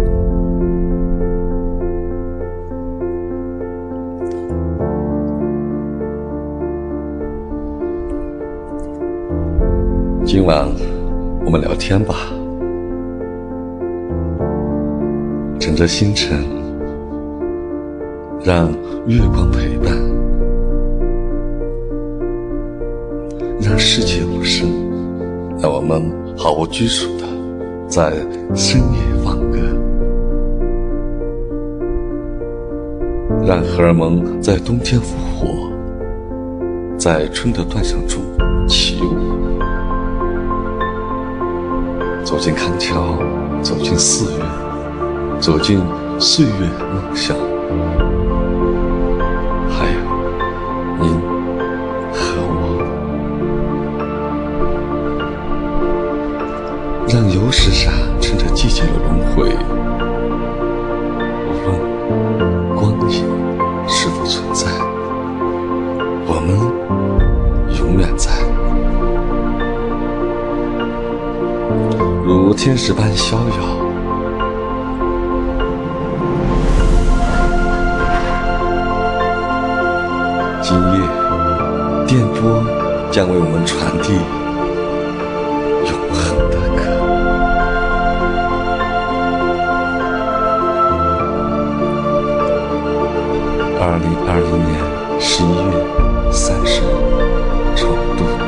今晚我们聊天吧，乘着星辰，让月光陪伴，让世界无声，让我们毫无拘束的在深夜放歌，让荷尔蒙在冬天复活，在春的断响中起舞。走进康桥，走进四月，走进岁月梦想，还有您和我，让游时沙趁着季节的轮回，无论光影是否存在，我们永远在。如天使般逍遥，今夜电波将为我们传递永恒的歌。2020年11月30日，成都。